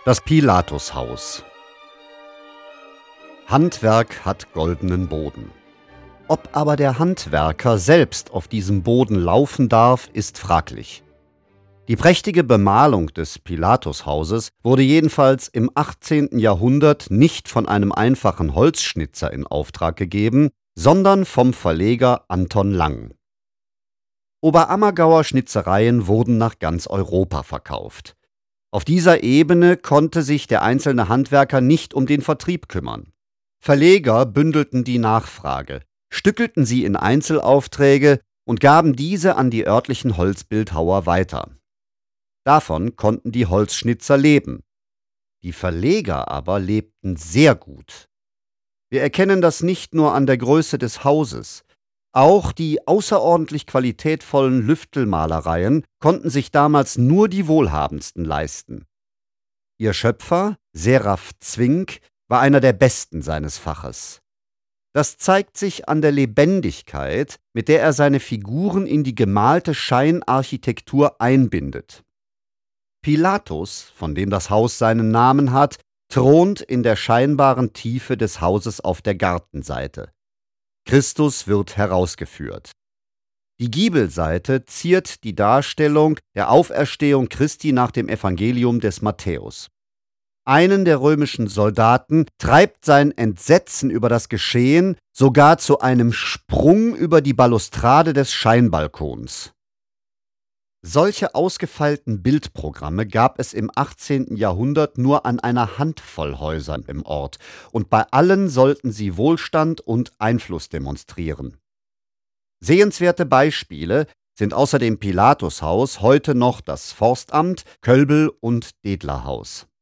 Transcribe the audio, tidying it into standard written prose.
Das Pilatushaus. Handwerk hat goldenen Boden. Ob aber der Handwerker selbst auf diesem Boden laufen darf, ist fraglich. Die prächtige Bemalung des Pilatushauses wurde jedenfalls im 18. Jahrhundert nicht von einem einfachen Holzschnitzer in Auftrag gegeben, sondern vom Verleger Anton Lang. Oberammergauer Schnitzereien wurden nach ganz Europa verkauft. Auf dieser Ebene konnte sich der einzelne Handwerker nicht um den Vertrieb kümmern. Verleger bündelten die Nachfrage, stückelten sie in Einzelaufträge und gaben diese an die örtlichen Holzbildhauer weiter. Davon konnten die Holzschnitzer leben. Die Verleger aber lebten sehr gut. Wir erkennen das nicht nur an der Größe des Hauses. Auch die außerordentlich qualitätvollen Lüftelmalereien konnten sich damals nur die Wohlhabendsten leisten. Ihr Schöpfer, Seraph Zwingk, war einer der Besten seines Faches. Das zeigt sich an der Lebendigkeit, mit der er seine Figuren in die gemalte Scheinarchitektur einbindet. Pilatus, von dem das Haus seinen Namen hat, thront in der scheinbaren Tiefe des Hauses auf der Gartenseite. Christus wird herausgeführt. Die Giebelseite ziert die Darstellung der Auferstehung Christi nach dem Evangelium des Matthäus. Einen der römischen Soldaten treibt sein Entsetzen über das Geschehen sogar zu einem Sprung über die Balustrade des Scheinbalkons. Solche ausgefeilten Bildprogramme gab es im 18. Jahrhundert nur an einer Handvoll Häusern im Ort, und bei allen sollten sie Wohlstand und Einfluss demonstrieren. Sehenswerte Beispiele sind außer dem Pilatushaus heute noch das Forstamt, Kölbel- und Dedlerhaus.